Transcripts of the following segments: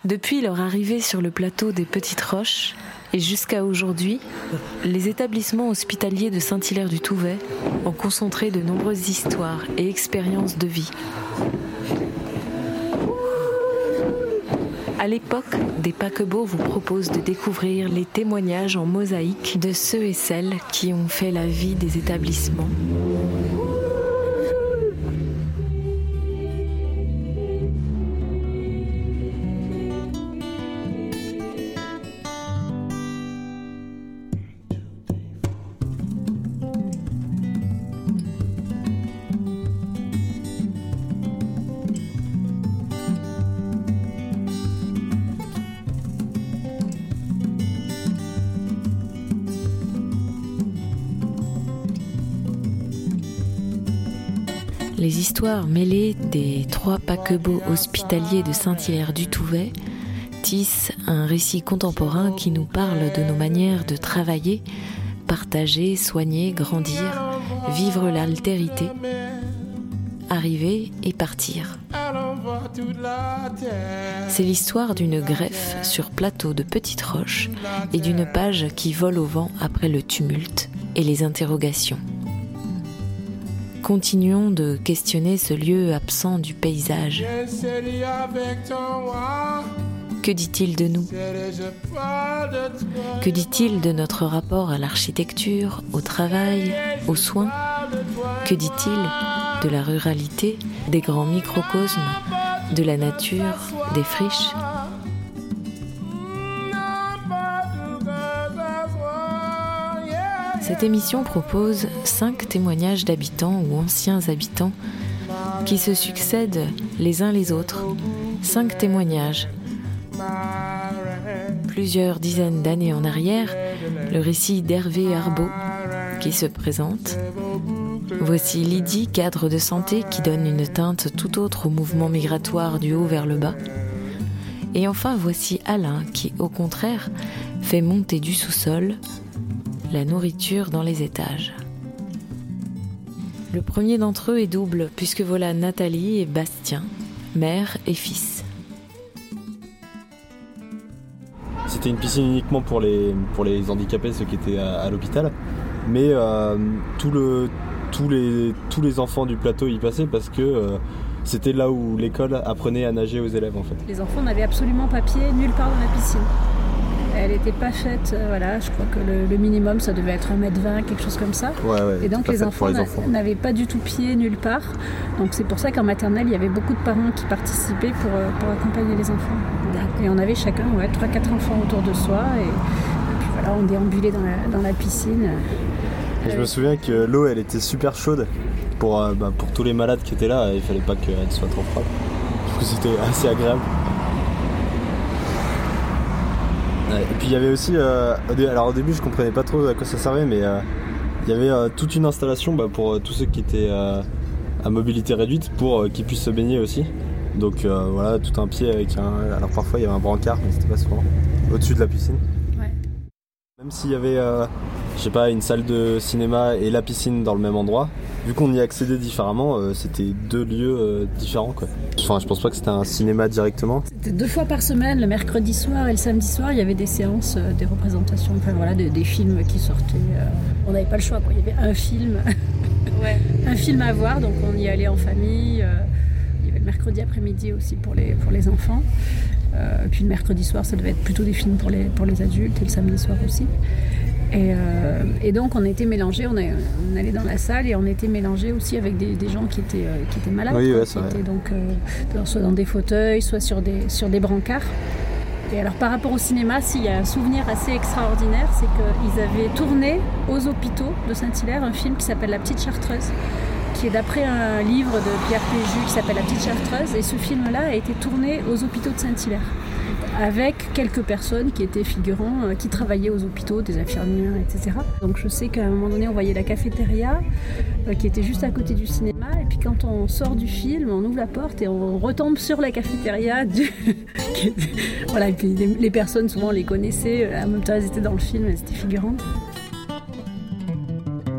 Depuis leur arrivée sur le plateau des Petites Roches et jusqu'à aujourd'hui, les établissements hospitaliers de Saint-Hilaire-du-Touvet ont concentré de nombreuses histoires et expériences de vie. À l'époque, des paquebots vous proposent de découvrir les témoignages en mosaïque de ceux et celles qui ont fait la vie des établissements. Les histoires mêlées des 3 paquebots hospitaliers de Saint-Hilaire-du-Touvet tissent un récit contemporain qui nous parle de nos manières de travailler, partager, soigner, grandir, vivre l'altérité, arriver et partir. C'est l'histoire d'une greffe sur plateau de Petites Roches et d'une page qui vole au vent après le tumulte et les interrogations. Continuons de questionner ce lieu absent du paysage. Que dit-il de nous ? Que dit-il de notre rapport à l'architecture, au travail, aux soins ? Que dit-il de la ruralité, des grands microcosmes, de la nature, des friches ? Cette émission propose 5 témoignages d'habitants ou anciens habitants qui se succèdent les uns les autres. 5 témoignages. Plusieurs dizaines d'années en arrière, le récit d'Hervé Arbeau qui se présente. Voici Lydie, cadre de santé, qui donne une teinte tout autre au mouvement migratoire du haut vers le bas. Et enfin, voici Alain qui, au contraire, fait monter du sous-sol la nourriture dans les étages. Le premier d'entre eux est double, puisque voilà Nathalie et Bastien, mère et fils. C'était une piscine uniquement pour les handicapés, ceux qui étaient à l'hôpital. Mais tous les enfants du plateau y passaient parce que c'était là où l'école apprenait à nager aux élèves en fait. Les enfants n'avaient absolument pas pied nulle part dans la piscine. Elle n'était pas faite, je crois que le minimum ça devait être 1m20, quelque chose comme ça. Ouais, et donc les enfants n'avaient pas du tout pied nulle part. Donc c'est pour ça qu'en maternelle, il y avait beaucoup de parents qui participaient pour accompagner les enfants. Et on avait chacun 3-4 enfants autour de soi. Et puis voilà, on déambulait dans la piscine. Et je me souviens que l'eau, elle était super chaude. Pour tous les malades qui étaient là, il fallait pas qu'elle soit trop froide. Du coup, c'était assez agréable. Et puis il y avait aussi, alors au début je comprenais pas trop à quoi ça servait, mais il y avait toute une installation pour tous ceux qui étaient à mobilité réduite pour qu'ils puissent se baigner aussi. Donc voilà, tout un pied avec alors parfois il y avait un brancard, mais c'était pas souvent, au-dessus de la piscine. Ouais. Même s'il y avait, une salle de cinéma et la piscine dans le même endroit, vu qu'on y accédait différemment, c'était 2 lieux différents quoi. Enfin, je pense pas que c'était un cinéma directement. C'était 2 fois par semaine, le mercredi soir et le samedi soir, il y avait des séances, des représentations, des films qui sortaient. On n'avait pas le choix, quoi. Il y avait un film, un film à voir, donc on y allait en famille. Il y avait le mercredi après-midi aussi pour les enfants. Puis le mercredi soir, ça devait être plutôt des films pour les adultes, et le samedi soir aussi. Et donc on était mélangés, on allait dans la salle et on était mélangés aussi avec des gens qui étaient malades, oui, qui étaient donc soit dans des fauteuils, soit sur des brancards. Et alors par rapport au cinéma, s'il y a un souvenir assez extraordinaire, c'est qu'ils avaient tourné aux hôpitaux de Saint-Hilaire un film qui s'appelle La Petite Chartreuse, qui est d'après un livre de Pierre Péju qui s'appelle La Petite Chartreuse, et ce film-là a été tourné aux hôpitaux de Saint-Hilaire, avec quelques personnes qui étaient figurants, qui travaillaient aux hôpitaux, des infirmières, etc. Donc je sais qu'à un moment donné, on voyait la cafétéria qui était juste à côté du cinéma, et puis quand on sort du film, on ouvre la porte et on retombe sur la cafétéria. Voilà, et puis les personnes, souvent, on les connaissait, en même temps, elles étaient dans le film, elles étaient figurantes.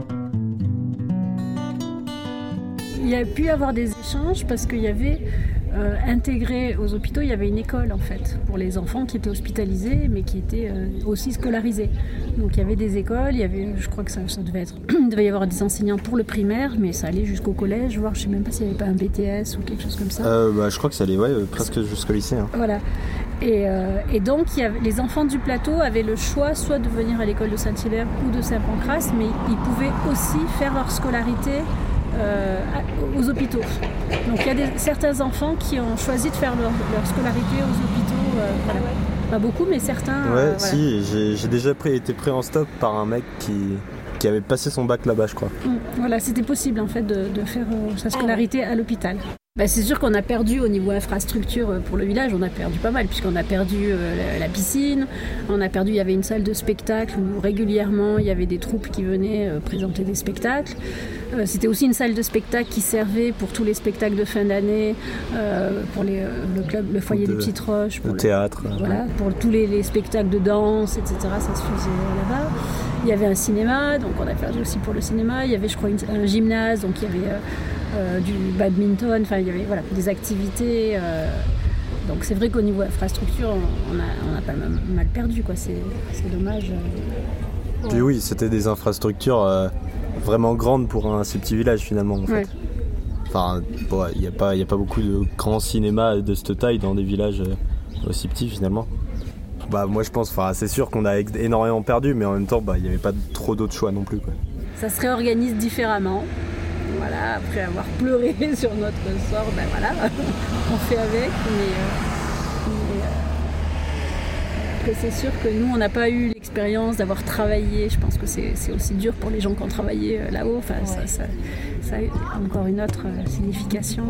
Il y a pu y avoir des échanges parce qu'il y avait intégré aux hôpitaux, il y avait une école en fait pour les enfants qui étaient hospitalisés mais qui étaient aussi scolarisés. Donc il y avait des écoles, il y avait, je crois que ça devait être, il devait y avoir des enseignants pour le primaire, mais ça allait jusqu'au collège, voire je sais même pas s'il n'y avait pas un BTS ou quelque chose comme ça. Je crois que ça allait presque jusqu'au lycée. Hein. Voilà. Et donc les enfants du plateau avaient le choix soit de venir à l'école de Saint-Hilaire ou de Saint-Pancrace, mais ils pouvaient aussi faire leur scolarité aux hôpitaux. Donc il y a certains enfants qui ont choisi de faire leur scolarité aux hôpitaux. Voilà. Pas beaucoup, mais certains. Ouais, si, j'ai déjà été pris en stop par un mec qui avait passé son bac là-bas, je crois. Voilà, c'était possible en fait de faire sa scolarité à l'hôpital. C'est sûr qu'on a perdu au niveau infrastructure pour le village, on a perdu pas mal puisqu'on a perdu la piscine, il y avait une salle de spectacle où régulièrement il y avait des troupes qui venaient présenter des spectacles. C'était aussi une salle de spectacle qui servait pour tous les spectacles de fin d'année, pour le club, le foyer des Petites Roches, pour le théâtre. Voilà, pour tous les spectacles de danse, etc. Ça se faisait là-bas. Il y avait un cinéma, donc on a perdu aussi pour le cinéma. Il y avait, je crois, un gymnase, donc il y avait du badminton, enfin il y avait des activités. Donc c'est vrai qu'au niveau infrastructure, on a pas mal perdu, quoi. C'est dommage. Puis oui, c'était des infrastructures vraiment grandes pour un si petit village finalement. En fait. Enfin, il n'y a pas beaucoup de grands cinémas de cette taille dans des villages aussi petits finalement. Moi je pense, c'est sûr qu'on a énormément perdu, mais en même temps il n'y avait pas trop d'autres choix non plus, quoi. Ça se réorganise différemment. Voilà, après avoir pleuré sur notre sort, on fait avec. Après c'est sûr que nous on n'a pas eu l'expérience d'avoir travaillé. Je pense que c'est aussi dur pour les gens qui ont travaillé là-haut. Ça a encore une autre signification.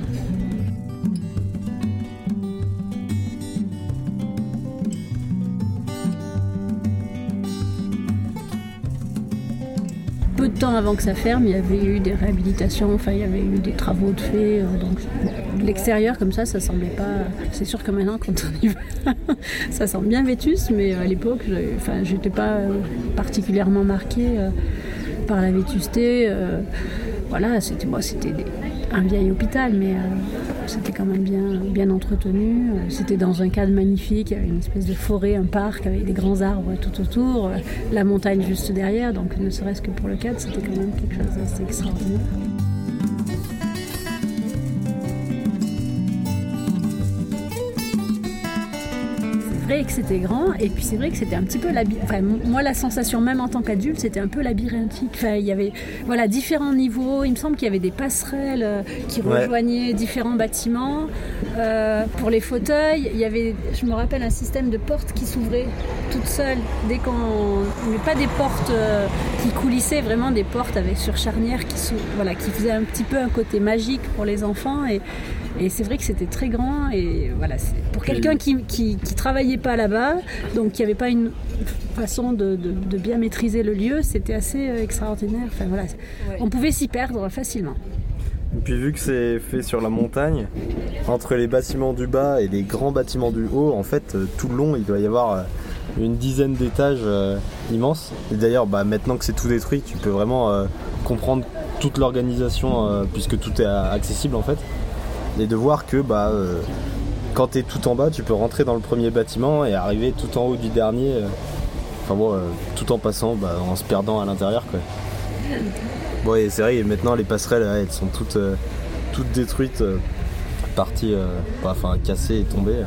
Peu de temps avant que ça ferme, il y avait eu des réhabilitations, il y avait eu des travaux de fait. Donc, de l'extérieur, comme ça semblait pas. C'est sûr que maintenant, quand on y va, ça semble bien vétuste, mais à l'époque, j'étais pas particulièrement marquée par la vétusté. C'était un vieil hôpital, mais c'était quand même bien entretenu. C'était dans un cadre magnifique, il y avait une espèce de forêt, un parc avec des grands arbres tout autour, la montagne juste derrière, donc ne serait-ce que pour le cadre, c'était quand même quelque chose d'assez extraordinaire. C'est vrai que c'était grand, et puis c'est vrai que c'était un petit peu moi la sensation même en tant qu'adulte, c'était un peu labyrinthique. Il y avait différents niveaux, il me semble qu'il y avait des passerelles qui rejoignaient différents bâtiments. Pour les fauteuils, il y avait, je me rappelle, un système de portes qui s'ouvraient toutes seules dès mais pas des portes qui coulissaient, vraiment des portes avec sur charnière qui faisaient un petit peu un côté magique pour les enfants, et c'est vrai que c'était très grand, et pour quelqu'un qui travaillait pas là-bas, donc qui avait pas une façon de bien maîtriser le lieu, c'était assez extraordinaire. On pouvait s'y perdre facilement. Et puis vu que c'est fait sur la montagne, entre les bâtiments du bas et les grands bâtiments du haut, en fait, tout le long, il doit y avoir une dizaine d'étages immenses. Et d'ailleurs, maintenant que c'est tout détruit, tu peux vraiment comprendre toute l'organisation, puisque tout est accessible en fait. Et de voir que quand tu es tout en bas, tu peux rentrer dans le premier bâtiment et arriver tout en haut du dernier, tout en passant, en se perdant à l'intérieur, quoi. Et c'est vrai, maintenant les passerelles, elles sont toutes détruites, parties, cassées et tombées.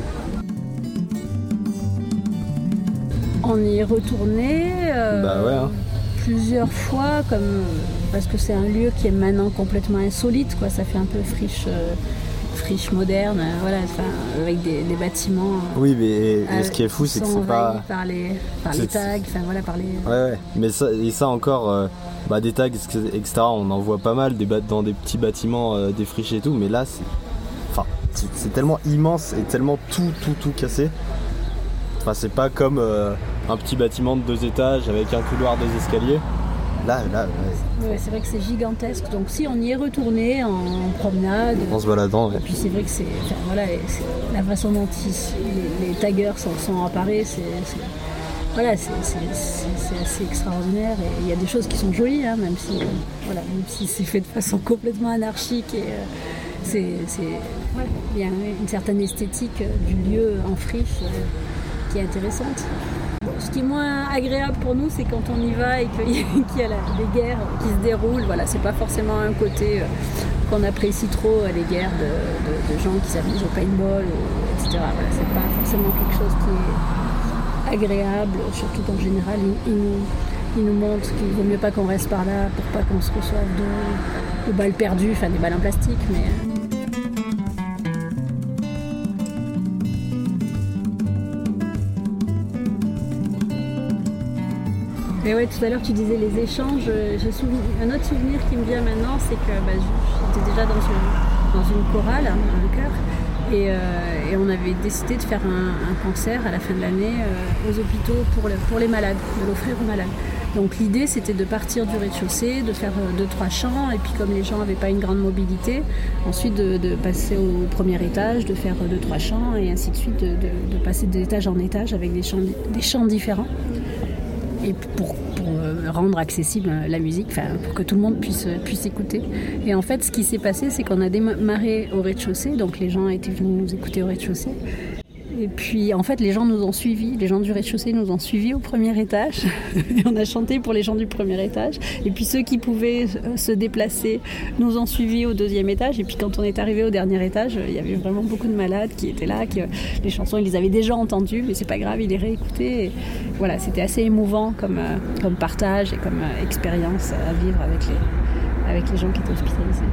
On y est retourné plusieurs fois, parce que c'est un lieu qui est maintenant complètement insolite, quoi. Ça fait un peu friche moderne, avec des bâtiments. Oui, mais ce qui est fou, c'est que c'est pas par les tags, par les. Ouais. Mais ça encore, des tags, etc. On en voit pas mal dans des petits bâtiments défrichés et tout, mais là, c'est tellement immense et tellement tout cassé. C'est pas comme un petit bâtiment de 2 étages avec un couloir, 2 escaliers. Là. Ouais, c'est vrai que c'est gigantesque. Donc si on y est retourné en promenade. En se baladant. Ouais. Et puis c'est vrai que c'est la façon dont les taggers sont emparés, c'est assez extraordinaire. Et il y a des choses qui sont jolies, même si c'est fait de façon complètement anarchique il y a une certaine esthétique du lieu en friche qui est intéressante. Bon, ce qui est moins agréable pour nous, c'est quand on y va et qu'il y a des guerres qui se déroulent. Voilà, c'est pas forcément un côté qu'on apprécie trop, les guerres de gens qui s'amusent au paintball, etc. Voilà, c'est pas forcément quelque chose qui est agréable, surtout qu'en général, ils nous montrent qu'il vaut mieux pas qu'on reste par là pour pas qu'on se reçoive de balles perdues, enfin des balles en plastique, mais... Mais ouais, tout à l'heure tu disais les échanges. Un autre souvenir qui me vient maintenant, c'est que j'étais déjà dans une chorale, un chœur, et on avait décidé de faire un concert à la fin de l'année aux hôpitaux pour les malades, de l'offrir aux malades. Donc l'idée c'était de partir du rez-de-chaussée, de faire 2-3 chants, et puis comme les gens n'avaient pas une grande mobilité, ensuite de passer au premier étage, de faire 2-3 chants, et ainsi de suite, de passer d'étage en étage avec des chants différents. Et pour rendre accessible la musique, pour que tout le monde puisse écouter. Et en fait, ce qui s'est passé, c'est qu'on a démarré au rez-de-chaussée, donc les gens étaient venus nous écouter au rez-de-chaussée. Et puis, en fait, les gens nous ont suivis. Les gens du rez-de-chaussée nous ont suivis au premier étage. Et on a chanté pour les gens du premier étage. Et puis, ceux qui pouvaient se déplacer nous ont suivis au deuxième étage. Et puis, quand on est arrivé au dernier étage, il y avait vraiment beaucoup de malades qui étaient là. Les chansons, ils les avaient déjà entendues, mais c'est pas grave, ils les réécoutaient. Et voilà, c'était assez émouvant comme partage et comme expérience à vivre avec les gens qui étaient hospitalisés.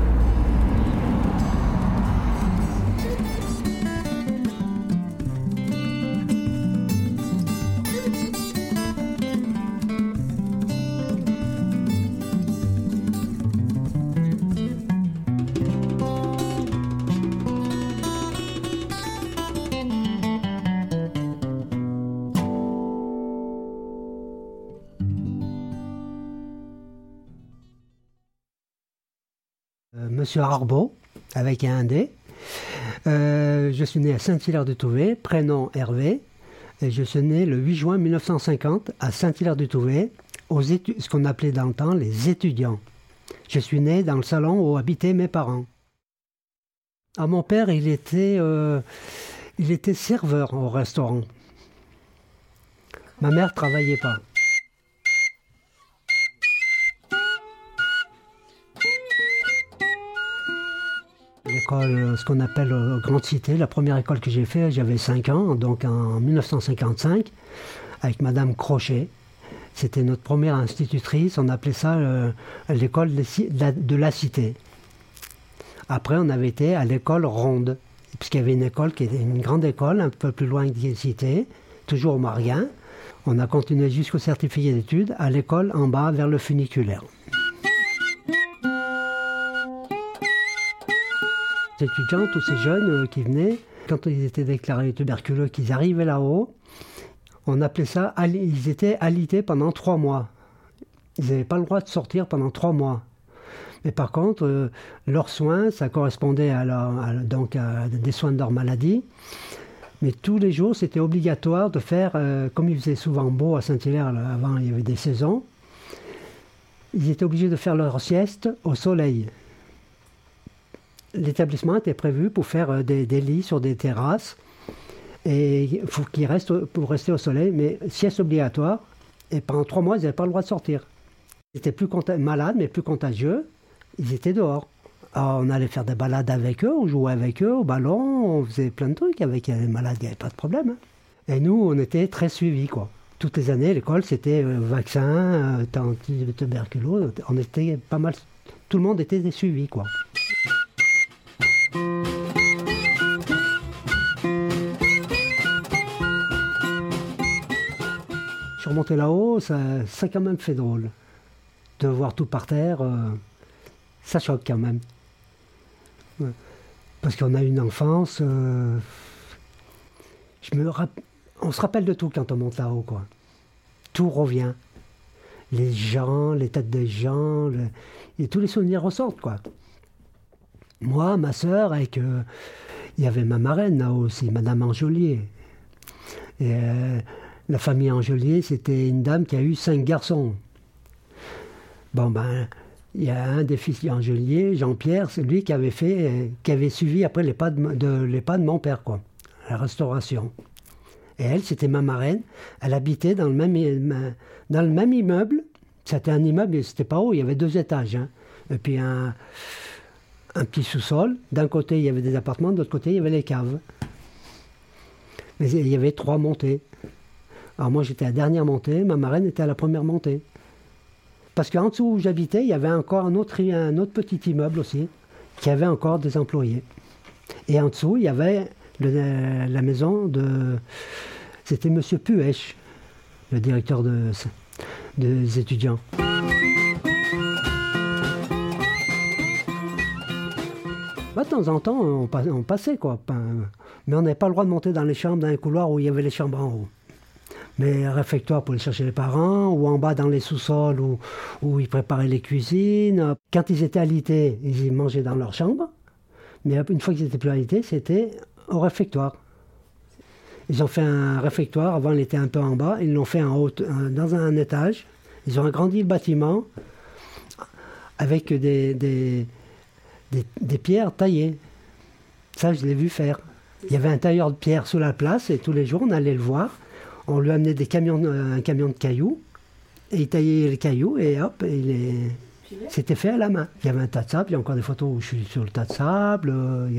Monsieur Arbaud, avec un D. Je suis né à Saint-Hilaire-de-Touvet, prénom Hervé, et je suis né le 8 juin 1950 à Saint-Hilaire-de-Touvet, ce qu'on appelait dans le temps les étudiants. Je suis né dans le salon où habitaient mes parents. Mon père, il était serveur au restaurant. Ma mère ne travaillait pas. L'école, ce qu'on appelle Grande Cité, la première école que j'ai faite, j'avais 5 ans, donc en 1955, avec Madame Crochet. C'était notre première institutrice, on appelait ça l'école de la Cité. Après, on avait été à l'école Ronde, puisqu'il y avait une école qui était une grande école, un peu plus loin que la Cité, toujours au Marguin. On a continué jusqu'au certificat d'études à l'école en bas vers le funiculaire. Les étudiants, tous ces jeunes qui venaient, quand ils étaient déclarés tuberculeux, qu'ils arrivaient là-haut, on appelait ça, ils étaient alités pendant 3 mois. Ils n'avaient pas le droit de sortir pendant 3 mois. Mais par contre, leurs soins, ça correspondait à des soins de leur maladie. Mais tous les jours, c'était obligatoire de faire, comme il faisait souvent beau à Saint-Hilaire, avant il y avait des saisons, ils étaient obligés de faire leur sieste au soleil. L'établissement était prévu pour faire des lits sur des terrasses, et il faut qu'ils restent pour rester au soleil, mais sieste obligatoire, et pendant 3 mois, ils n'avaient pas le droit de sortir. Ils étaient plus malades, mais plus contagieux, ils étaient dehors. Alors, on allait faire des balades avec eux, on jouait avec eux au ballon, on faisait plein de trucs avec les malades, il n'y avait pas de problème. Et nous, on était très suivis, quoi. Toutes les années, l'école, c'était vaccin, tuberculose, on était pas mal, tout le monde était suivi, quoi. Je suis remonté là-haut, ça a quand même fait drôle. De voir tout par terre, ça choque quand même. Parce qu'on a une enfance, on se rappelle de tout quand on monte là-haut, quoi. Tout revient. Les gens, les têtes des gens, et tous les souvenirs ressortent, quoi. Moi, ma sœur, il y avait ma marraine là aussi, Madame Angelier. Et la famille Angelier, c'était une dame qui a eu 5 garçons. Bon, Il y a un des fils d'Angelier, Jean-Pierre, c'est lui qui avait suivi après les pas de mon père, quoi, la restauration. Et elle, c'était ma marraine. Elle habitait dans le même immeuble. C'était un immeuble, mais c'était pas haut, il y avait 2 étages. Hein. Et puis un petit sous-sol. D'un côté, il y avait des appartements, de l'autre côté, il y avait les caves. Mais il y avait 3 montées. Alors moi, j'étais à la dernière montée, ma marraine était à la première montée. Parce qu'en dessous où j'habitais, il y avait encore un autre petit immeuble aussi, qui avait encore des employés. Et en dessous, il y avait la maison de... C'était M. Puech, le directeur des étudiants. Bah, de temps en temps, on passait, quoi. Mais on n'avait pas le droit de monter dans les chambres, dans les couloirs où il y avait les chambres en haut. Mais réfectoire pour aller chercher les parents, ou en bas dans les sous-sols où ils préparaient les cuisines. Quand ils étaient alités, ils mangeaient dans leur chambre. Mais une fois qu'ils étaient plus alités, c'était au réfectoire. Ils ont fait un réfectoire, avant il était un peu en bas, ils l'ont fait en haut, dans un étage. Ils ont agrandi le bâtiment avec des pierres taillées. Ça, je l'ai vu faire. Il y avait un tailleur de pierre sous la place et tous les jours, on allait le voir. On lui amenait un camion de cailloux et il taillait les cailloux et hop, c'était fait à la main. Il y avait un tas de sable, il y a encore des photos où je suis sur le tas de sable.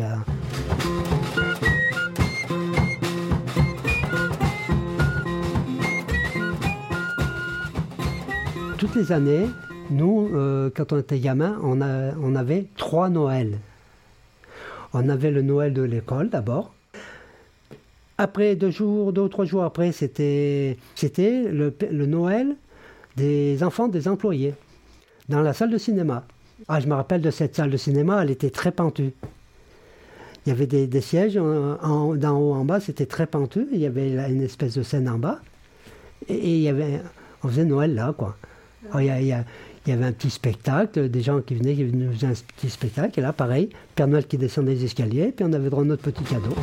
Toutes les années, nous, quand on était gamin, on avait 3 Noëls. On avait le Noël de l'école d'abord. Après 2 ou 3 jours après, c'était le Noël des enfants des employés, dans la salle de cinéma. Ah, je me rappelle de cette salle de cinéma, elle était très pentue. Il y avait des sièges d'en haut en bas, c'était très pentu. Il y avait une espèce de scène en bas. Et on faisait Noël là, quoi. Alors, il y avait un petit spectacle, des gens qui venaient nous faisaient un petit spectacle. Et là, pareil, Père Noël qui descendait les escaliers, puis on avait droit à notre petit cadeau.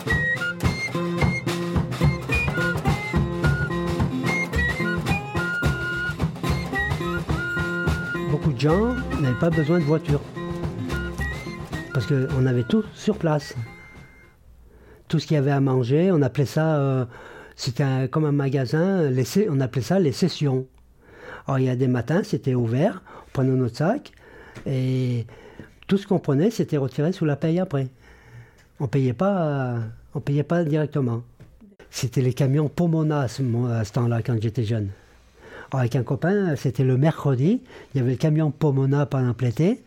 Beaucoup de gens n'avaient pas besoin de voiture. Parce qu'on avait tout sur place. Tout ce qu'il y avait à manger, on appelait ça, c'était comme un magasin, on appelait ça les sessions. Alors il y a des matins, c'était ouvert, on prenait notre sac, et tout ce qu'on prenait, c'était retiré sous la paye après. On payait pas directement. C'était les camions Pomona à ce temps-là, quand j'étais jeune. Alors avec un copain, c'était le mercredi, il y avait le camion Pomona pendant l'été.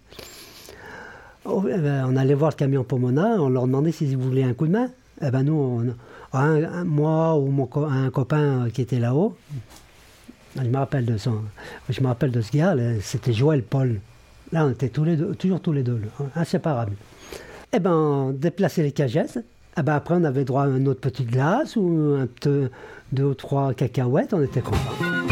On allait voir le camion Pomona, on leur demandait s'ils voulaient un coup de main. Eh ben nous, moi ou un copain qui était là-haut, je me rappelle de ce gars, c'était Joël Paul. Là, on était toujours tous les deux, inséparables. Eh ben, on déplaçait les cagettes. Eh ben, après, on avait droit à une autre petite glace ou 2 ou 3 cacahuètes, on était contents.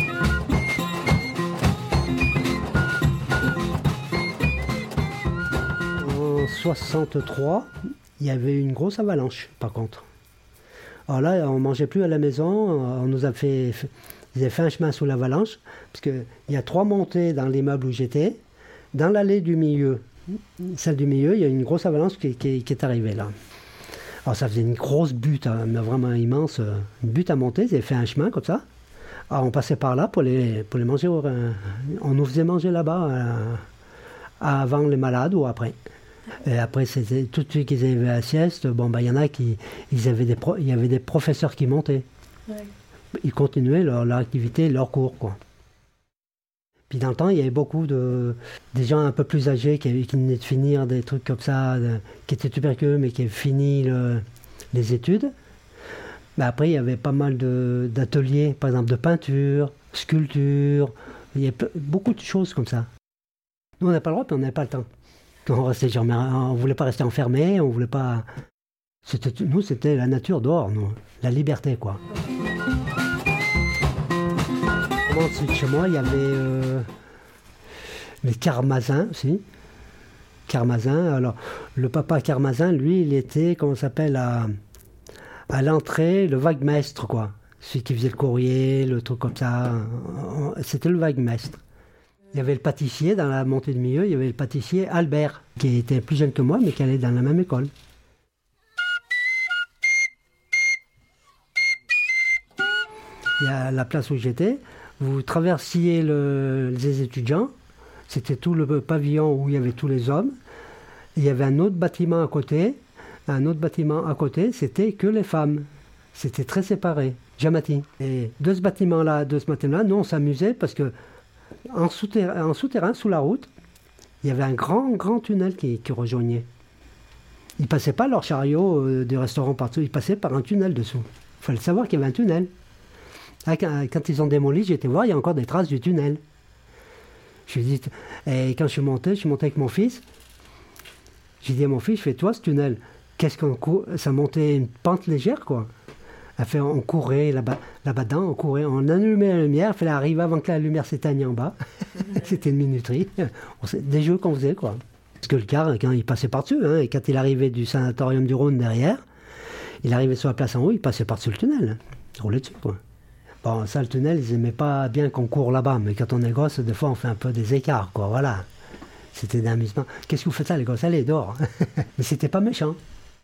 En 63, il y avait une grosse avalanche, par contre. Alors là, on ne mangeait plus à la maison, ils avaient fait un chemin sous l'avalanche, parce qu'il y a 3 montées dans l'immeuble où j'étais. Dans l'allée du milieu, celle du milieu, il y a une grosse avalanche qui est arrivée là. Alors ça faisait une grosse butte, mais vraiment immense, une butte à monter, ils avaient fait un chemin comme ça. Alors on passait par là pour les manger, on nous faisait manger là-bas avant les malades ou après. Et après, c'était tout de suite qu'ils avaient la sieste. Bon, il y en a il y avait des professeurs qui montaient. Ouais. Ils continuaient leur activité, leur cours, quoi. Puis dans le temps, il y avait beaucoup des gens un peu plus âgés qui venaient de finir des trucs comme ça, qui étaient tuberculeux, mais qui avaient fini les études. Mais après, il y avait pas mal d'ateliers, par exemple de peinture, sculpture. Il y avait beaucoup de choses comme ça. Nous, on n'a pas le droit, puis on n'avait pas le temps. On ne voulait pas rester enfermés, on voulait pas... Nous, c'était la nature dehors, nous. La liberté, quoi. Ensuite, chez moi, il y avait les Carmazin aussi. Carmazin. Alors, le papa Carmazin, lui, il était, comment ça s'appelle, à l'entrée, le vaguemestre, quoi. Celui qui faisait le courrier, le truc comme ça. C'était le vaguemestre. Il y avait le pâtissier dans la montée de milieu, il y avait le pâtissier Albert, qui était plus jeune que moi, mais qui allait dans la même école. Il y a la place où j'étais, vous traversiez les étudiants, c'était tout le pavillon où il y avait tous les hommes. Il y avait un autre bâtiment à côté, c'était que les femmes. C'était très séparé, Jamati. Et de ce bâtiment-là, nous on s'amusait parce que en souterrain, sous la route, il y avait un grand tunnel qui rejoignait. Ils ne passaient pas leur chariot du restaurant partout, ils passaient par un tunnel dessous. Il fallait savoir qu'il y avait un tunnel. Là, quand ils ont démoli, j'étais voir, il y a encore des traces du tunnel. Et quand je suis monté avec mon fils. J'ai dit à mon fils, je fais, toi, ce tunnel, ça montait une pente légère, quoi. On courait là-bas-dedans, on allumait la lumière, il fallait arriver avant que la lumière s'éteigne en bas. C'était une minuterie. Des jeux qu'on faisait, quoi. Parce que le car, quand il passait par-dessus, hein, et quand il arrivait du sanatorium du Rhône derrière, il arrivait sur la place en haut, il passait par-dessus le tunnel. Il roulait dessus, quoi. Bon, ça, le tunnel, ils n'aimaient pas bien qu'on court là-bas, mais quand on est gosse, des fois, on fait un peu des écarts, quoi, voilà. C'était d'amusement. Qu'est-ce que vous faites ça, les gosses? Allez, dehors. Mais c'était pas méchant.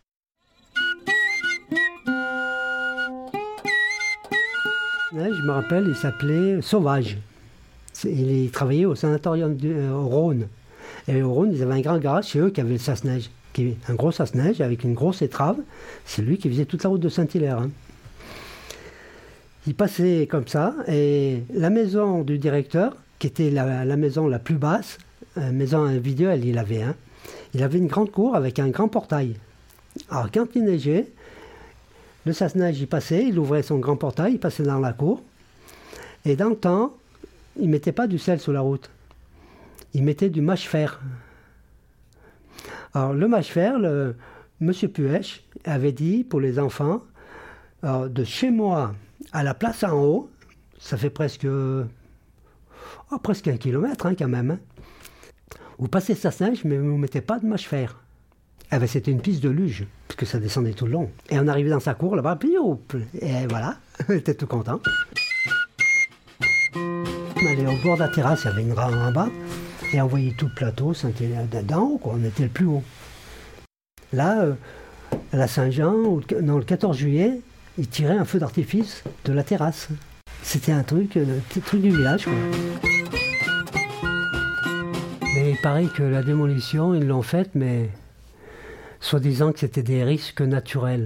Je me rappelle, il s'appelait Sauvage. Il travaillait au sanatorium au Rhône. Et au Rhône, ils avaient un grand garage, c'est eux qui avaient le sas-neige. Un gros sas-neige avec une grosse étrave. C'est lui qui faisait toute la route de Saint-Hilaire. Hein. Il passait comme ça, et la maison du directeur, qui était la maison la plus basse, maison individuelle, il avait une grande cour avec un grand portail. Alors quand il neigeait, le sas-neige il passait, il ouvrait son grand portail, il passait dans la cour, et dans le temps, il ne mettait pas du sel sur la route, il mettait du mâche-fer. Alors le mâche-fer, monsieur Puech avait dit pour les enfants, alors, de chez moi à la place en haut, ça fait presque 1 kilomètre hein, quand même. Hein. Vous passez sas-neige, mais vous ne mettez pas de mâche-fer. Eh ben, c'était une piste de luge, parce que ça descendait tout le long. Et on arrivait dans sa cour là-bas, puis hop, et voilà, on était tout content. On allait au bord de la terrasse, il y avait une rame en bas, et on voyait tout le plateau, c'était d'en haut, quoi, on était le plus haut. Là, à la Saint-Jean, le 14 juillet, ils tiraient un feu d'artifice de la terrasse. C'était un truc du village, quoi. Mais il paraît que la démolition, ils l'ont faite, mais soi-disant que c'était des risques naturels.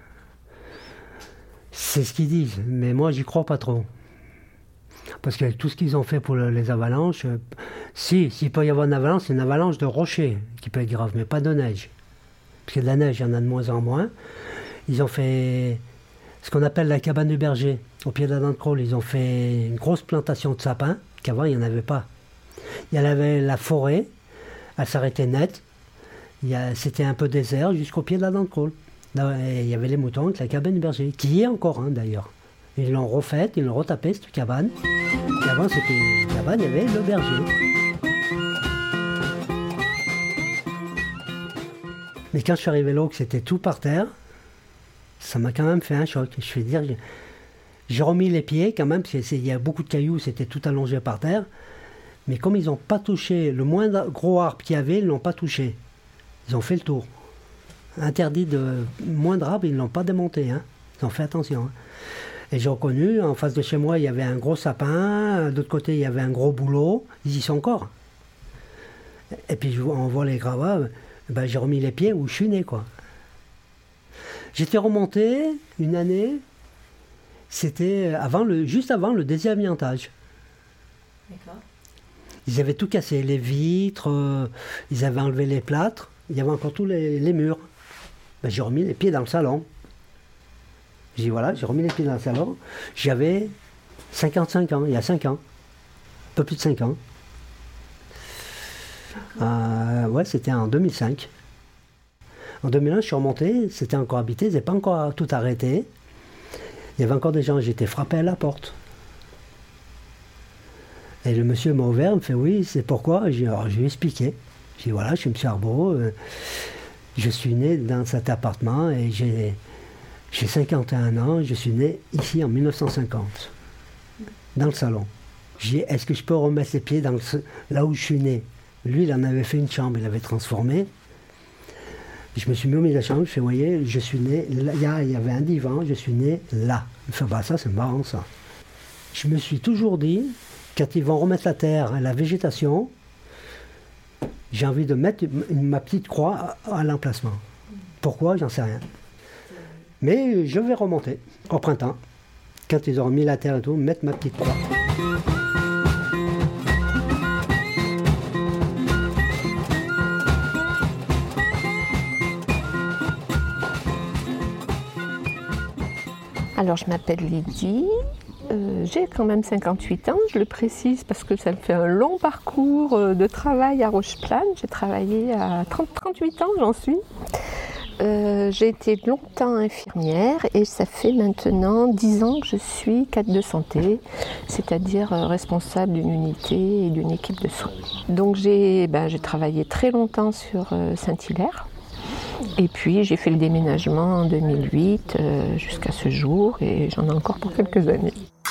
C'est ce qu'ils disent, mais moi, j'y crois pas trop. Parce qu'avec tout ce qu'ils ont fait pour les avalanches, s'il peut y avoir une avalanche, c'est une avalanche de rochers qui peut être grave, mais pas de neige. Parce que de la neige, il y en a de moins en moins. Ils ont fait ce qu'on appelle la cabane du berger. Au pied de la dent de Crolles, ils ont fait une grosse plantation de sapins, qu'avant, il n'y en avait pas. Il y avait la forêt, elle s'arrêtait net. C'était un peu désert jusqu'au pied de la dent de Crolles. Il y avait les moutons avec la cabane du berger, qui y est encore hein, d'ailleurs. Ils l'ont refaite, ils l'ont retapé cette cabane. Et avant, c'était une cabane, il y avait le berger. Mais quand je suis arrivé là, que c'était tout par terre, ça m'a quand même fait un choc. Je vais dire, j'ai remis les pieds quand même, parce qu'il y a beaucoup de cailloux, c'était tout allongé par terre. Mais comme ils n'ont pas touché, le moindre gros arbre qu'il y avait, ils ne l'ont pas touché. Ils ont fait le tour. Interdit de moindre arbre, ils ne l'ont pas démonté. Hein. Ils ont fait attention. Hein. Et j'ai reconnu, en face de chez moi, il y avait un gros sapin, de l'autre côté, il y avait un gros bouleau. Ils y sont encore. Et puis, on voit les gravats, ben, j'ai remis les pieds où je suis né, quoi. J'étais remonté une année, c'était juste avant le désamiantage. D'accord. Ils avaient tout cassé, les vitres, ils avaient enlevé les plâtres, il y avait encore tous les murs. Ben, j'ai remis les pieds dans le salon. J'ai dit voilà, j'ai remis les pieds dans le salon. J'avais 55 ans, il y a 5 ans. Un peu plus de 5 ans. Ouais, c'était en 2005. En 2001, je suis remonté, c'était encore habité, ils n'avaient pas encore tout arrêté. Il y avait encore des gens, j'étais frappé à la porte. Et le monsieur m'a ouvert, il me fait oui, c'est pourquoi. Je lui ai expliqué. J'ai dit voilà, je suis M. Arbeau, je suis né dans cet appartement et j'ai 51 ans, je suis né ici en 1950, dans le salon. J'ai dit, est-ce que je peux remettre les pieds là où je suis né? Lui, il en avait fait une chambre, il l'avait transformée. Je me suis mis au milieu de la chambre, je fais, vous voyez, je suis né, là, il y avait un divan, je suis né là. Il fait, bah ça c'est marrant ça. Je me suis toujours dit, quand ils vont remettre la terre et la végétation, j'ai envie de mettre ma petite croix à l'emplacement. Pourquoi? J'en sais rien. Mais je vais remonter au printemps, quand ils auront mis la terre et tout, mettre ma petite croix. Alors, je m'appelle Lydie, j'ai quand même 58 ans, je le précise parce que ça me fait un long parcours de travail à Rocheplane. J'ai travaillé à 38 ans, j'en suis. J'ai été longtemps infirmière et ça fait maintenant 10 ans que je suis cadre de santé, c'est-à-dire responsable d'une unité et d'une équipe de soins. Donc j'ai travaillé très longtemps sur Saint-Hilaire. Et puis j'ai fait le déménagement en 2008 jusqu'à ce jour et j'en ai encore pour quelques années.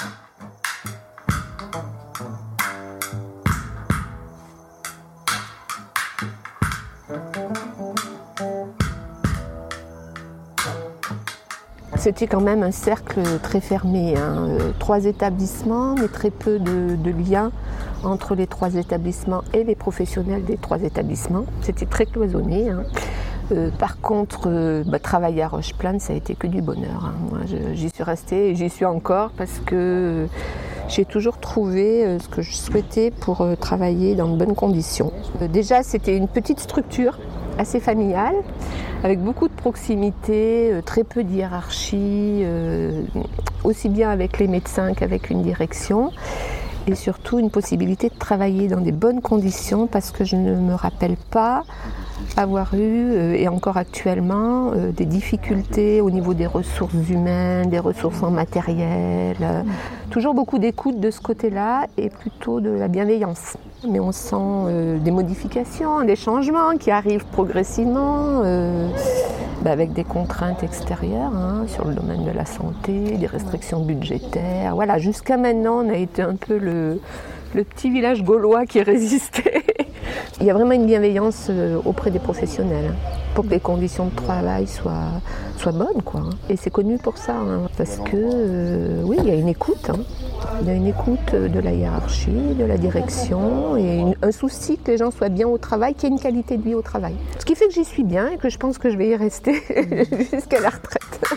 C'était quand même un cercle très fermé, 3 établissements, mais très peu de liens entre les 3 établissements et les professionnels des 3 établissements. C'était très cloisonné. Par contre, travailler à Rocheplane, ça a été que du bonheur. Moi, j'y suis restée et j'y suis encore parce que j'ai toujours trouvé ce que je souhaitais pour travailler dans de bonnes conditions. Déjà, c'était une petite structure assez familiale, avec beaucoup de proximité, très peu de hiérarchie, aussi bien avec les médecins qu'avec une direction. Et surtout une possibilité de travailler dans des bonnes conditions parce que je ne me rappelle pas avoir eu, et encore actuellement, des difficultés au niveau des ressources humaines, des ressources en matériel. Toujours beaucoup d'écoute de ce côté-là et plutôt de la bienveillance. Mais on sent des modifications, des changements qui arrivent progressivement avec des contraintes extérieures sur le domaine de la santé, des restrictions budgétaires. Voilà, jusqu'à maintenant, on a été un peu le petit village gaulois qui résistait. Il y a vraiment une bienveillance auprès des professionnels pour que les conditions de travail soient bonnes, quoi. Et c'est connu pour ça, parce que oui, il y a une écoute. Il y a une écoute de la hiérarchie, de la direction et un souci que les gens soient bien au travail, qu'il y ait une qualité de vie au travail. Ce qui fait que j'y suis bien et que je pense que je vais y rester jusqu'à la retraite.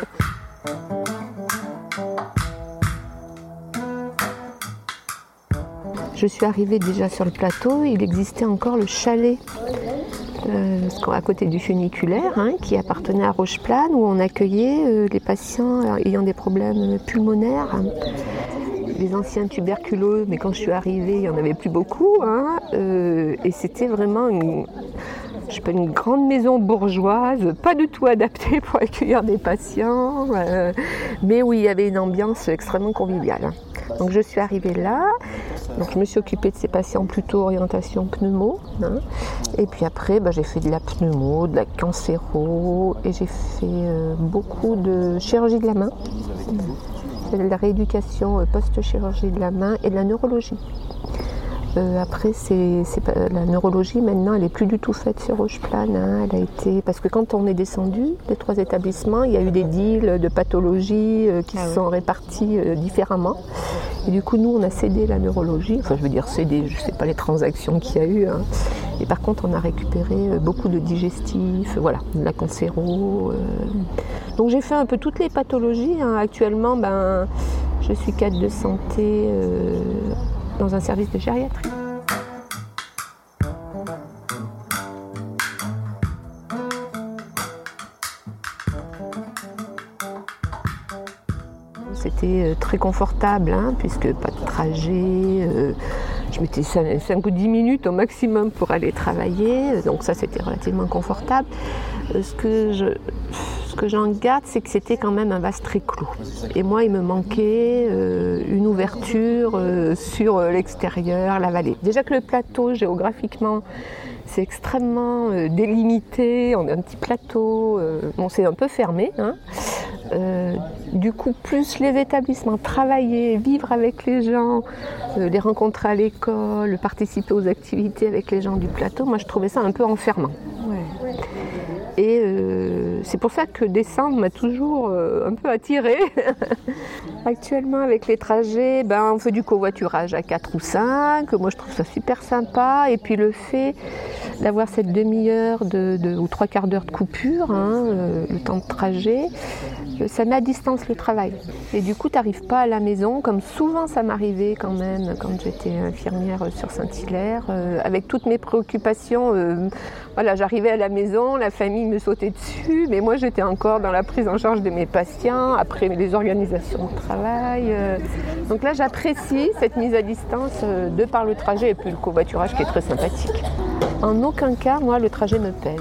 Je suis arrivée déjà sur le plateau, il existait encore le chalet à côté du funiculaire qui appartenait à Rocheplane où on accueillait les patients ayant des problèmes pulmonaires. Les anciens tuberculeux, mais quand je suis arrivée, il n'y en avait plus beaucoup. Et c'était vraiment une grande maison bourgeoise, pas du tout adaptée pour accueillir des patients. Mais où il y avait une ambiance extrêmement conviviale. Donc je suis arrivée là, donc je me suis occupée de ces patients plutôt orientation pneumo. Et puis après, j'ai fait de la pneumo, de la cancéro, et j'ai fait beaucoup de chirurgie de la main. De la rééducation post-chirurgie de la main et de la neurologie. Après, la neurologie, maintenant, elle n'est plus du tout faite sur Rocheplane. Elle a été... Parce que quand on est descendu des 3 établissements, il y a eu des deals de pathologies qui se sont répartis différemment. Et du coup, nous, on a cédé la neurologie. Enfin, je veux dire cédé, je ne sais pas les transactions qu'il y a eu. Et par contre, on a récupéré beaucoup de digestifs, de la cancéro. Donc j'ai fait un peu toutes les pathologies. Actuellement, je suis cadre de santé dans un service de gériatrie. C'était très confortable, puisque pas de trajet. Je mettais 5 ou 10 minutes au maximum pour aller travailler, donc ça c'était relativement confortable. Ce que j'en garde, c'est que c'était quand même un vase très clos. Et moi, il me manquait une ouverture sur l'extérieur, la vallée. Déjà que le plateau, géographiquement, c'est extrêmement délimité. On a un petit plateau, c'est un peu fermé. Du coup, plus les établissements, travailler, vivre avec les gens, les rencontrer à l'école, participer aux activités avec les gens du plateau, moi je trouvais ça un peu enfermant. Ouais. Et c'est pour ça que descendre m'a toujours un peu attirée. Actuellement, avec les trajets, on fait du covoiturage à 4 ou 5. Moi, je trouve ça super sympa. Et puis le fait d'avoir cette demi-heure ou 3/4 d'heure de coupure, le temps de trajet, ça met à distance le travail. Et du coup, tu n'arrives pas à la maison, comme souvent ça m'arrivait quand même quand j'étais infirmière sur Saint-Hilaire, avec toutes mes préoccupations. Voilà, j'arrivais à la maison, la famille me sautait dessus, mais moi j'étais encore dans la prise en charge de mes patients, après les organisations de travail. Donc là, j'apprécie cette mise à distance de par le trajet et puis le covoiturage qui est très sympathique. En aucun cas, moi, le trajet me pèse.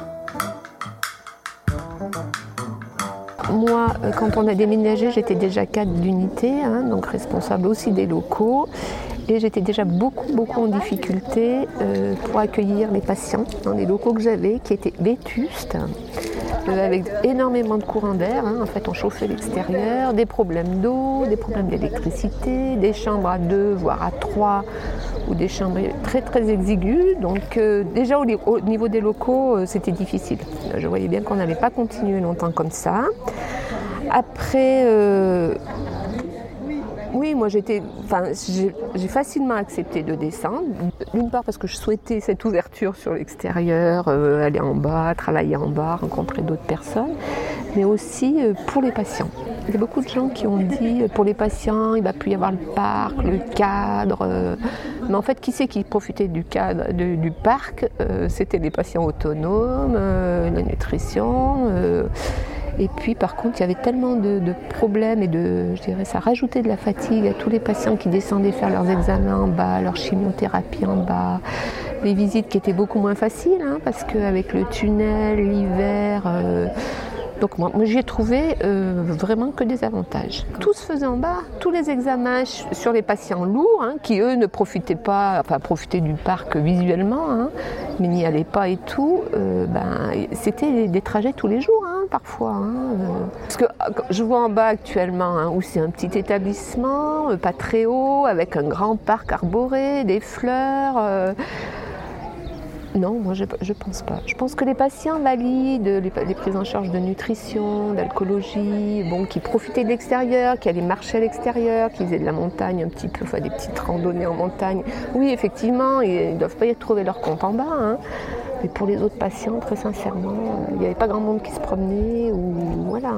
Moi, quand on a déménagé, j'étais déjà cadre d'unité, donc responsable aussi des locaux. Et j'étais déjà beaucoup en difficulté pour accueillir les patients dans les locaux que j'avais, qui étaient vétustes, avec énormément de courant d'air. En fait, on chauffait l'extérieur, des problèmes d'eau, des problèmes d'électricité, des chambres à 2, voire à 3, ou des chambres très exiguës. Donc déjà au niveau des locaux, c'était difficile. Je voyais bien qu'on n'allait pas continuer longtemps comme ça. Après, oui, moi j'ai facilement accepté de descendre. D'une part parce que je souhaitais cette ouverture sur l'extérieur, aller en bas, travailler en bas, rencontrer d'autres personnes, mais aussi pour les patients. Il y a beaucoup de gens qui ont dit pour les patients, il ne va plus y avoir le parc, le cadre. Mais en fait, qui c'est qui profitait du cadre, du parc? C'était les patients autonomes, la nutrition. Et puis par contre, il y avait tellement de problèmes et ça rajoutait de la fatigue à tous les patients qui descendaient faire leurs examens en bas, leur chimiothérapie en bas, les visites qui étaient beaucoup moins faciles, parce qu'avec le tunnel, l'hiver... Donc moi j'y ai trouvé vraiment que des avantages. Tout se faisait en bas, tous les examens sur les patients lourds, qui eux ne profitaient pas, profitaient du parc visuellement, mais n'y allaient pas et tout, c'était des trajets tous les jours, parfois. Parce que je vois en bas actuellement, où c'est un petit établissement, pas très haut, avec un grand parc arboré, des fleurs... Non, moi je pense pas. Je pense que les patients valident les prises en charge de nutrition, d'alcoolologie, qui profitaient de l'extérieur, qui allaient marcher à l'extérieur, qui faisaient de la montagne un petit peu, des petites randonnées en montagne. Oui, effectivement, ils ne doivent pas y trouver leur compte en bas. Mais pour les autres patients, très sincèrement, il n'y avait pas grand monde qui se promenait. Voilà.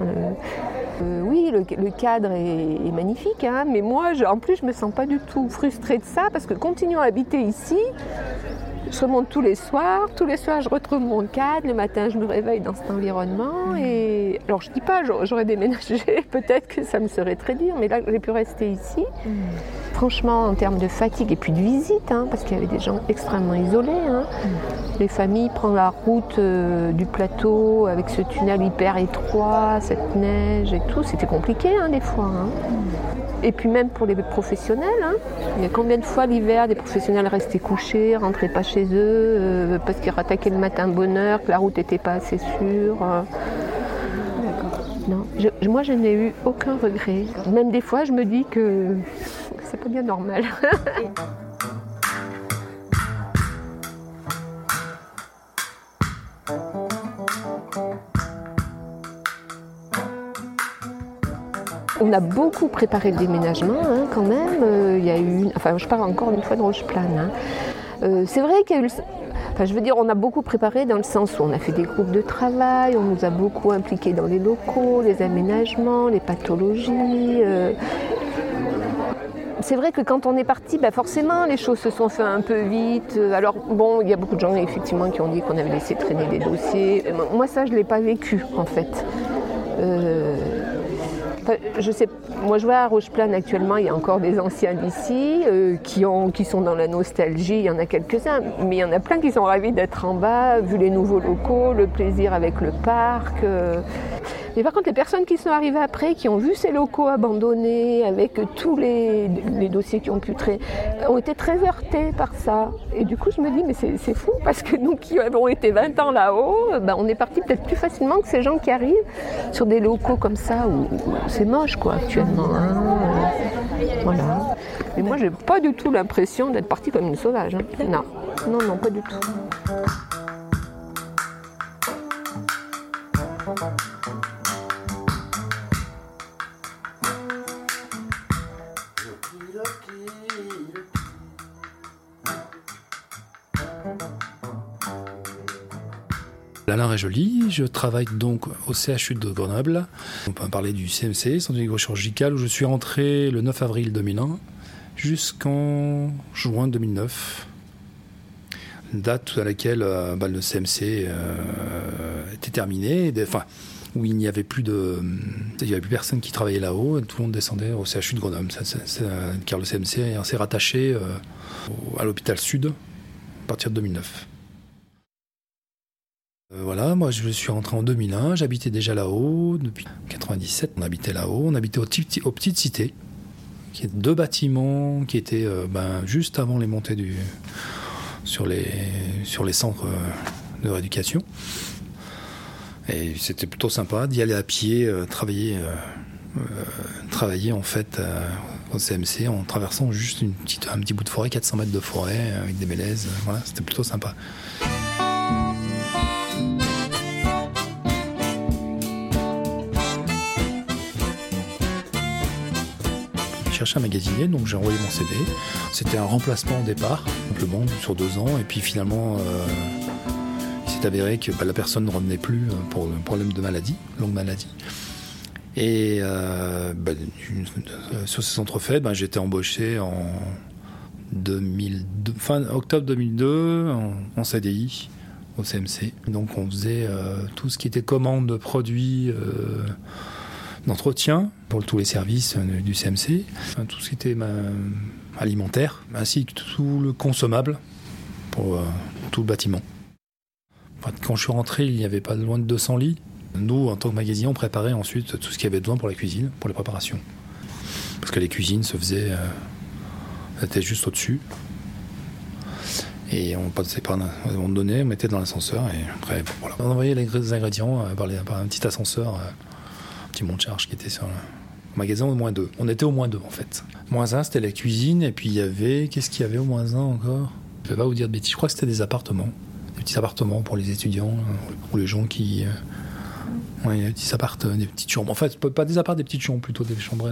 Oui, le cadre est magnifique, mais moi, en plus, je ne me sens pas du tout frustrée de ça, parce que continuant à habiter ici, je remonte tous les soirs, je retrouve mon cadre, le matin je me réveille dans cet environnement et... Alors je dis pas, j'aurais déménagé, peut-être que ça me serait très dur, mais là j'ai pu rester ici. Franchement, en termes de fatigue et puis de visite, parce qu'il y avait des gens extrêmement isolés. Les familles prennent la route du plateau avec ce tunnel hyper étroit, cette neige et tout, c'était compliqué des fois. Et puis même pour les professionnels, il y a combien de fois l'hiver des professionnels restaient couchés, rentraient pas chez eux parce qu'ils rattaquaient le matin de bonne heure, que la route n'était pas assez sûre. Non, moi je n'ai eu aucun regret. Même des fois je me dis que c'est pas bien normal. On a beaucoup préparé le déménagement quand même. Il y a eu, je parle encore une fois de Rocheplane. C'est vrai qu'il y a eu on a beaucoup préparé dans le sens où on a fait des groupes de travail, on nous a beaucoup impliqués dans les locaux, les aménagements, les pathologies. C'est vrai que quand on est parti, forcément les choses se sont faites un peu vite. Alors il y a beaucoup de gens effectivement qui ont dit qu'on avait laissé traîner des dossiers. Moi ça je ne l'ai pas vécu en fait. Je sais, moi je vois à Rocheplane actuellement, il y a encore des anciens d'ici qui sont dans la nostalgie, il y en a quelques-uns, mais il y en a plein qui sont ravis d'être en bas, vu les nouveaux locaux, le plaisir avec le parc. Et par contre, les personnes qui sont arrivées après, qui ont vu ces locaux abandonnés, avec tous les dossiers qui ont pu ont été très heurtées par ça. Et du coup, je me dis, mais c'est fou, parce que nous qui avons été 20 ans là-haut, on est partis peut-être plus facilement que ces gens qui arrivent sur des locaux comme ça, où c'est moche, quoi, actuellement. Hein. Voilà. Mais moi, j'ai pas du tout l'impression d'être partie comme une sauvage. Hein. Non, pas du tout. Alain Réjoli, je travaille donc au CHU de Grenoble. On peut parler du CMC, Centre médico-chirurgical, où je suis rentré le 9 avril 2001 jusqu'en juin 2009. Date à laquelle le CMC était terminé, où il n'y avait plus personne qui travaillait là-haut, tout le monde descendait au CHU de Grenoble, car le CMC s'est rattaché à l'hôpital Sud à partir de 2009. Voilà, moi je suis rentré en 2001, j'habitais déjà là-haut, depuis 1997 on habitait là-haut, on habitait aux petites cités, qui est 2 bâtiments qui étaient juste avant les montées sur les centres de rééducation. Et c'était plutôt sympa d'y aller à pied, travailler en fait au CMC en traversant juste un petit bout de forêt, 400 mètres de forêt avec des mélèzes, voilà, c'était plutôt sympa. Je cherchais un magasinier, donc j'ai envoyé mon CV. C'était un remplacement au départ, simplement sur 2 ans, et puis finalement il s'est avéré que la personne ne revenait plus pour un problème de maladie, longue maladie. Et sur ces entrefaits, j'ai été embauché en 2002, fin octobre 2002 en CDI au CMC. Donc on faisait tout ce qui était commande de produits d'entretien pour tous les services du CMC, tout ce qui était alimentaire, ainsi que tout le consommable pour tout le bâtiment. Quand je suis rentré, il n'y avait pas loin de 200 lits. Nous, en tant que magasinier, on préparait ensuite tout ce qu'il y avait besoin pour la cuisine, pour les préparations. Parce que les cuisines se faisaient... c'était juste au-dessus. Et on passait par on donnait, on mettait dans l'ascenseur, et après, voilà. On envoyait les ingrédients par un petit ascenseur, un petit monte charge qui était sur le magasin au -2. On était au -2 en fait. -1, c'était la cuisine, et puis il y avait... Qu'est-ce qu'il y avait au -1 encore ? Je ne vais pas vous dire de bêtises, je crois que c'était des appartements. Des petits appartements pour les étudiants, ou les gens qui... des petits apparts, des petites chambres. En fait, pas des apparts, des petites chambres, plutôt des chambrées.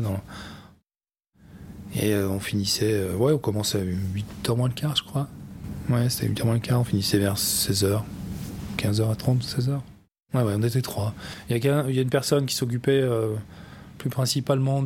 Et on finissait... on commençait à 8h moins le quart, je crois. Ouais, c'était 8h moins le quart, on finissait vers 16h. 15h30, 16h. Ouais, on était 3. Il y a une personne qui s'occupait plus principalement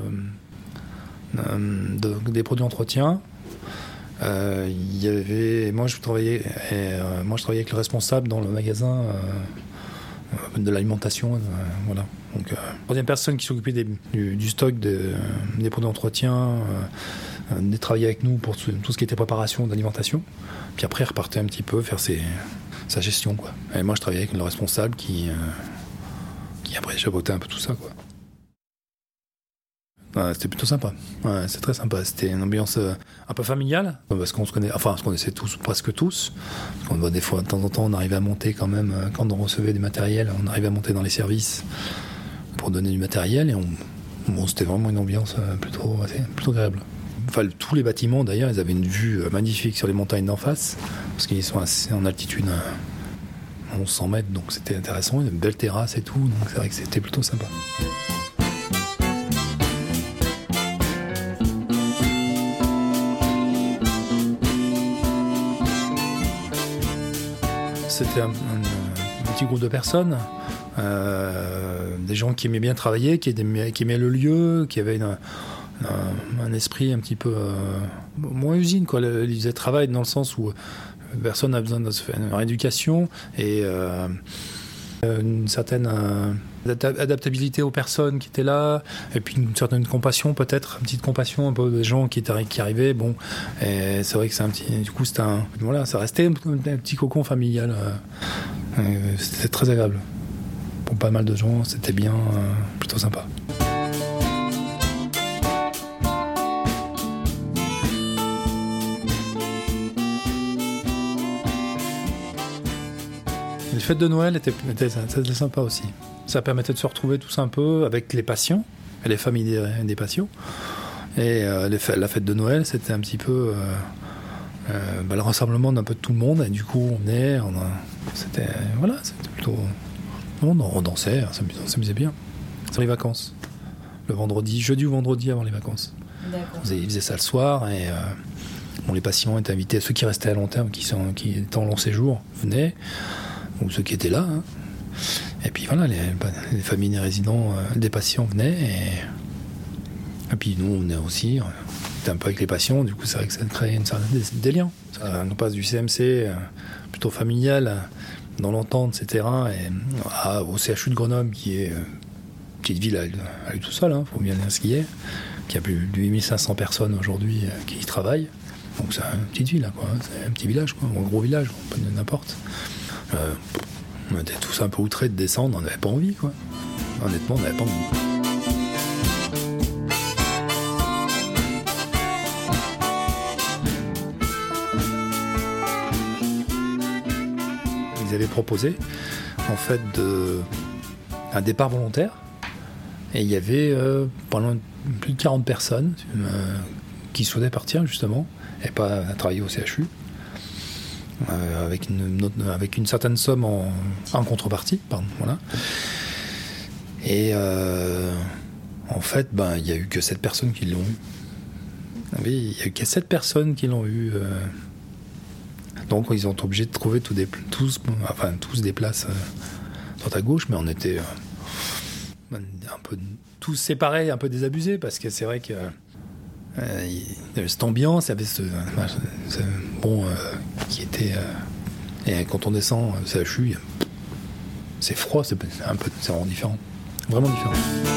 des produits d'entretien. Il y avait... Moi, je travaillais avec le responsable dans le magasin... de l'alimentation, voilà. Donc, troisième personne qui s'occupait du stock des produits d'entretien, travaillait avec nous pour tout ce qui était préparation d'alimentation. Puis après, il repartait un petit peu faire sa gestion, quoi. Et moi, je travaillais avec le responsable qui après chapeautait un peu tout ça, quoi. C'était plutôt sympa. Ouais, c'est très sympa. C'était une ambiance un peu familiale, parce qu'on se connaissait tous, presque tous. Parce qu'on, des fois, de temps en temps, on arrivait à monter quand même, quand on recevait du matériel, on arrivait à monter dans les services pour donner du matériel, et c'était vraiment une ambiance plutôt agréable. Enfin, tous les bâtiments, d'ailleurs, ils avaient une vue magnifique sur les montagnes d'en face, parce qu'ils sont assez en altitude, 1100 mètres, donc c'était intéressant, une belle terrasse et tout, donc c'est vrai que c'était plutôt sympa. C'était un petit groupe de personnes, des gens qui aimaient bien travailler, qui aimaient le lieu, qui avaient un esprit un petit peu moins usine, quoi. Ils faisaient travail dans le sens où personne n'a besoin de se faire une rééducation, et une certaine adaptabilité aux personnes qui étaient là, et puis une certaine compassion, peut-être, une petite compassion un peu des gens qui arrivaient. Bon, et c'est vrai que c'est ça restait un petit cocon familial. C'était très agréable. pour pas mal de gens, c'était bien, plutôt sympa. Les fêtes de Noël étaient sympa aussi. Ça permettait de se retrouver tous un peu avec les patients, et les familles des patients. Et la fête de Noël, c'était un petit peu le rassemblement d'un peu de tout le monde. Et du coup, on venait, c'était plutôt... On dansait, on s'amusait bien. C'est les vacances. Le vendredi, jeudi ou vendredi avant les vacances. D'accord. Ils faisaient ça le soir et les patients étaient invités. Ceux qui restaient à long terme, qui étaient en long séjour, venaient. Ou ceux qui étaient là. Hein. Et puis voilà, les familles des résidents, des patients venaient. Et puis nous, on venait aussi. On était un peu avec les patients. Du coup, c'est vrai que ça créait des liens. On passe du CMC plutôt familial, dans l'entente, etc. Et au CHU de Grenoble, qui est une petite ville à lui tout seul, faut bien dire ce qu'il y a, qui a plus de 8500 personnes aujourd'hui qui y travaillent. Donc c'est une petite ville, quoi. C'est un petit village, quoi. Ou un gros village, pas n'importe. On était tous un peu outrés de descendre, on n'avait pas envie, quoi. Honnêtement, on n'avait pas envie. Ils avaient proposé, en fait, un départ volontaire. Et il y avait pendant plus de 40 personnes qui souhaitaient partir, justement, et pas travailler au CHU. Avec une certaine somme en contrepartie, voilà. Et en fait, il n'y a eu que 7 personnes qui l'ont eu. Oui, il n'y a eu que 7 personnes qui l'ont eu. Donc ils ont été obligés de trouver tous des places droite à gauche, mais on était un peu tous séparés, un peu désabusés, parce que c'est vrai que il y avait cette ambiance, il y avait ce qui était et quand on descend CHU, c'est froid, c'est vraiment différent, vraiment différent.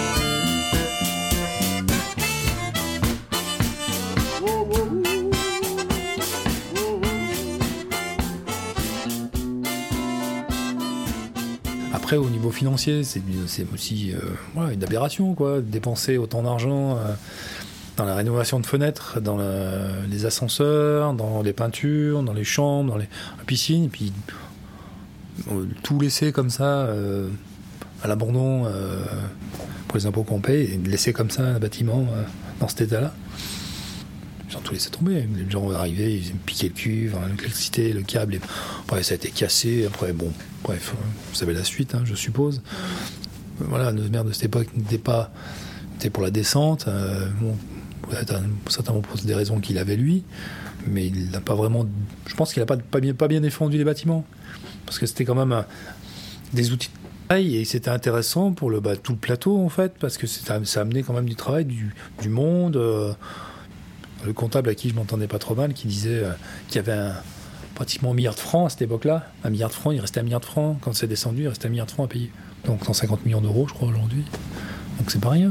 Après, au niveau financier, c'est aussi une aberration, quoi, dépenser autant d'argent dans la rénovation de fenêtres, dans les ascenseurs, dans les peintures, dans les chambres, dans les piscines, et puis tout laisser comme ça à l'abandon pour les impôts qu'on paye, et laisser comme ça un bâtiment dans cet état-là. Ils ont tout laissé tomber. Les gens arrivaient, ils piquaient le cuivre, l'électricité, le câble, et après ça a été cassé. Après, vous savez la suite, je suppose. Voilà, le maire de cette époque était pour la descente. Certainement pour des raisons qu'il avait lui, mais il n'a pas vraiment. Je pense qu'il n'a pas bien défendu les bâtiments, parce que c'était quand même des outils de travail et c'était intéressant pour tout le plateau en fait, parce que ça amenait quand même du travail, du monde. Le comptable à qui je m'entendais pas trop mal, qui disait qu'il y avait pratiquement 1 milliard de francs à cette époque-là. 1 milliard de francs, il restait 1 milliard de francs. Quand c'est descendu, il restait 1 milliard de francs à payer. Donc 150 millions d'euros, je crois, aujourd'hui. Donc c'est pas rien.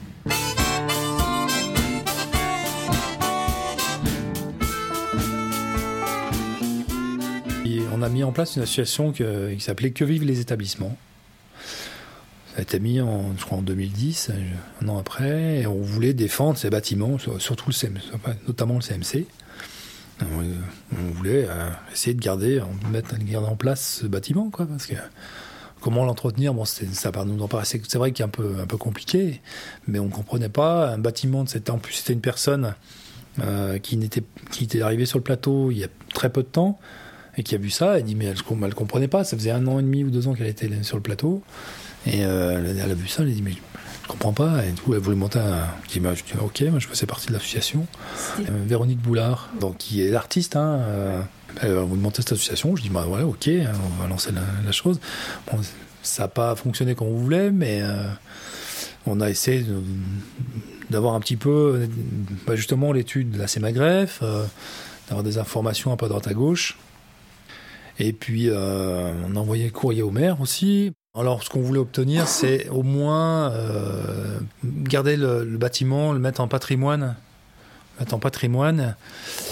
Et on a mis en place une association qui s'appelait Que vivent les établissements. Ça a été mis en 2010, un an après, et on voulait défendre ces bâtiments, surtout notamment le CMC. On voulait essayer de garder en place ce bâtiment, quoi, parce que comment l'entretenir, ça nous en paraissait, c'est vrai qu'il est un peu compliqué, mais on ne comprenait pas un bâtiment de cette. En plus, c'était une personne qui était arrivée sur le plateau il y a très peu de temps et qui a vu ça, et dit mais elle ne comprenait pas, ça faisait 1 an et demi ou 2 ans qu'elle était sur le plateau. Et elle a vu ça, elle a dit mais je comprends pas, et tout, elle voulait monter je dis ok, moi je faisais partie de l'association. Véronique Boulard, donc qui est l'artiste, elle a voulu monter cette association. Je dis voilà, ok, on va lancer la chose. Bon, ça n'a pas fonctionné comme on voulait, mais on a essayé d'avoir un petit peu justement l'étude de la CEMAGREF, d'avoir des informations un peu à droite à gauche, et puis on a envoyé courrier au maire aussi. Alors, ce qu'on voulait obtenir, c'est au moins garder le bâtiment, le mettre en patrimoine,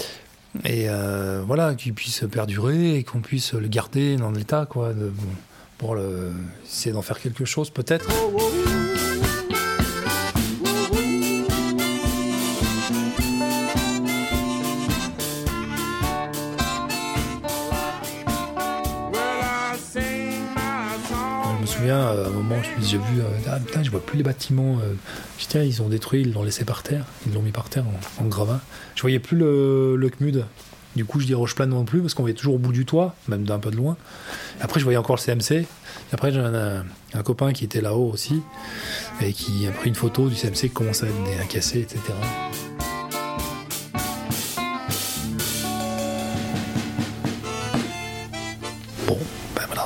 et voilà, qu'il puisse perdurer et qu'on puisse le garder dans l'état, quoi, pour essayer d'en faire quelque chose peut-être. Je me souviens, à un moment, j'ai vu, putain, je vois plus les bâtiments. Je dis, tiens, ils ont détruit, ils l'ont laissé par terre, ils l'ont mis par terre en gravin. Je voyais plus le CMUD. Du coup, je dis Rocheplane non plus, parce qu'on voyait toujours au bout du toit, même d'un peu de loin. Après, je voyais encore le CMC. Et après, j'ai un copain qui était là-haut aussi, et qui a pris une photo du CMC qui commençait à être cassé, etc. Bon, ben voilà.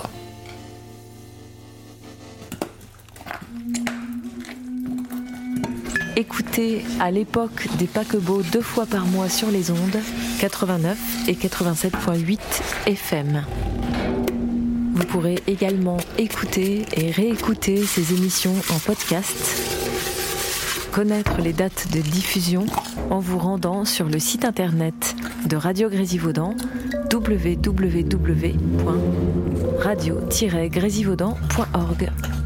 Écoutez à l'époque des paquebots 2 fois par mois sur les ondes, 89 et 87.8 FM. Vous pourrez également écouter et réécouter ces émissions en podcast. Connaître les dates de diffusion en vous rendant sur le site internet de Radio Grésivaudan, www.radio-grésivaudan.org.